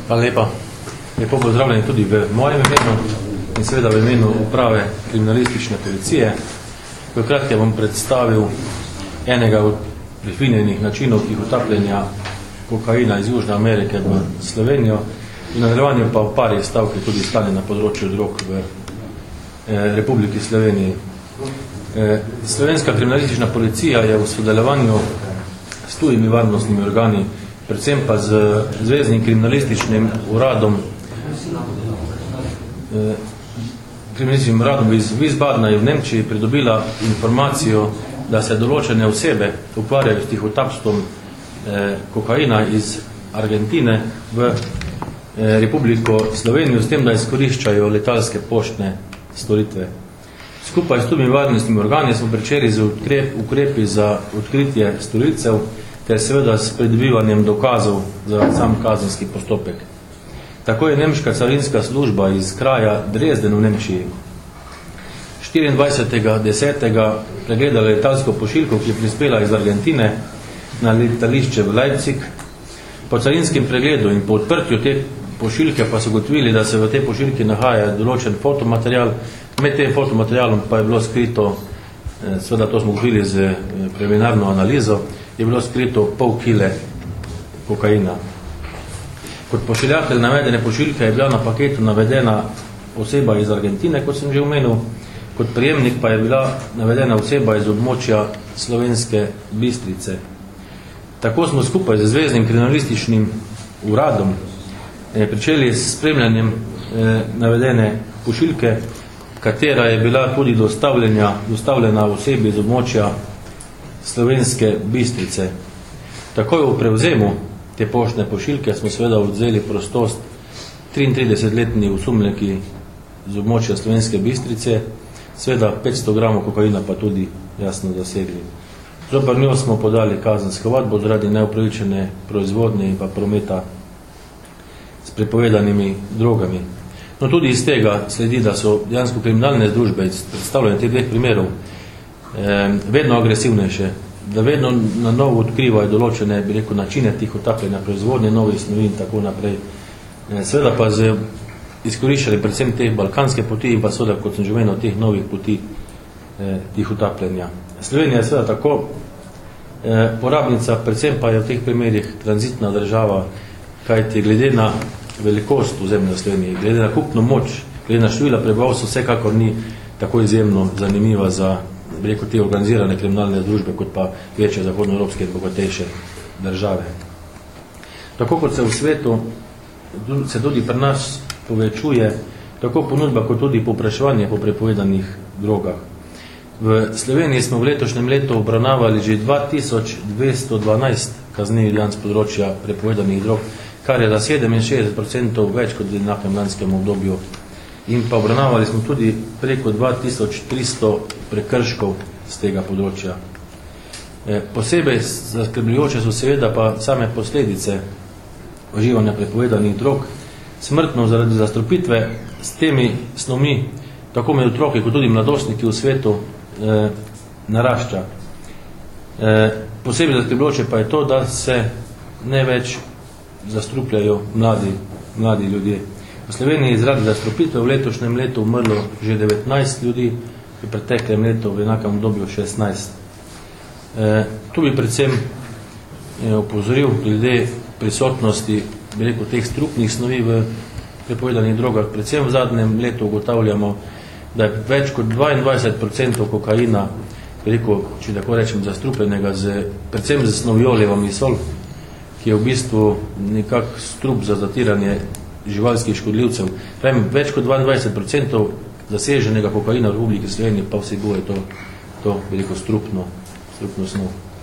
Hvala lepa. Lepo pozdravljeni tudi v mojem imenu in seveda v imenu uprave kriminalistične policije. V kratkem bom predstavil enega od prefinjenih načinov tihotapljenja kokaina iz Južne Amerike v Slovenijo in v nadaljevanju pa v pari stavki tudi stanje na področju drog v Republiki Sloveniji. Slovenska kriminalistična policija je v sodelovanju s tujimi varnostnimi organi, predvsem pa z Zveznim kriminalističnim uradom iz Wiesbadena je v Nemčiji pridobila informacijo, da se določene osebe ukvarjajo s tihotapstvom kokaina iz Argentine v Republiko Slovenijo, s tem, da izkoriščajo letalske poštne storitve. Skupaj s tujimi varnostnimi organi smo pričeli z ukrepi za odkritje storilcev ter seveda s pridobivanjem dokazov za sam kazenski postopek. Tako je nemška carinska služba iz kraja Dresden v Nemčiji 24.10. pregledala letalsko pošiljko, ki je prispela iz Argentine na letališče v Leipzig. Po carinskem pregledu in po odprtju te pošiljke pa so ugotovili, da se v tej pošiljki nahaja določen fotomaterial. Med tem fotomaterialom pa je bilo skrito, seveda to smo ugotovili z preliminarno analizo, je bilo skrito pol kile kokaina. Kot pošiljatelj navedene pošiljke je bila na paketu navedena oseba iz Argentine, kot sem že omenil, kot prejemnik pa je bila navedena oseba iz območja Slovenske Bistrice. Tako smo skupaj z Zveznim kriminalističnim uradom pričeli s spremljanjem navedene pošiljke, katera je bila tudi dostavljena osebi iz območja Slovenske Bistrice. Takoj v prevzemu te poštne pošiljke smo seveda odzeli prostost 33-letni osumljenki z območja Slovenske Bistrice, seveda 500 gramov kokaina pa tudi jasno zasegli. Zoper njo smo podali kazensko ovadbo zaradi neupravičene proizvodnje in pa prometa s prepovedanimi drogami. No, tudi iz tega sledi, da so dejansko kriminalne združbe predstavljene teh dveh primerov vedno agresivnejše, da vedno na novo odkrivajo določene, bi rekel, načine tihotapljenja proizvodnje, novih snovi in tako naprej. Seveda pa z izkoriščanjem predvsem teh balkanske poti in pa seveda, kot sem že omenil, teh novih poti tihotapljenja. Slovenija je seveda tako porabnica, predvsem pa je v teh primerih tranzitna država, kajti glede na velikost ozemlja Slovenije, glede na kupno moč, glede na število prebivalstva vsekakor ni tako izjemno zanimiva za, bi rekel, te organizirane kriminalne združbe, kot pa večje zahodnoevropske in bogatejše države. Tako kot se v svetu, se tudi pri nas povečuje tako ponudba, kot tudi povpraševanje po prepovedanih drogah. V Sloveniji smo v letošnjem letu obravnavali že 2212 kaznivih dejanj s področja prepovedanih drog, kar je za 67% več kot v enakem lanskem obdobju. In pa obravnavali smo tudi preko 2300 prekrškov z tega področja. Posebej zaskrbljujoče so seveda pa same posledice uživanja prepovedanih drog. Smrtno zaradi zastrupitve s temi snovmi, tako med otroki kot tudi mladostniki v svetu, narašča. Posebej zaskrbljujoče pa je to, da se ne več zastrupljajo mladi ljudje. V Sloveniji zaradi zastrupitve v letošnjem letu umrlo že 19 ljudi, v preteklem letu v enakem obdobju 16. Tu bi predvsem opozoril glede prisotnosti, bi rekel, teh strupnih snovi v prepovedanih drogah. Predvsem v zadnjem letu ugotavljamo, da je več kot 22% kokaina, bi rekel, če tako rečem, zastrupljenega predvsem z snovjo levamisol, ki je v bistvu nekak strup za zatiranje živalskih škodljivcev. Pravim, več kot 22% zaseženega kokaina v Republiki Sloveniji pa vsebuje to, bi rekel, strupno snov.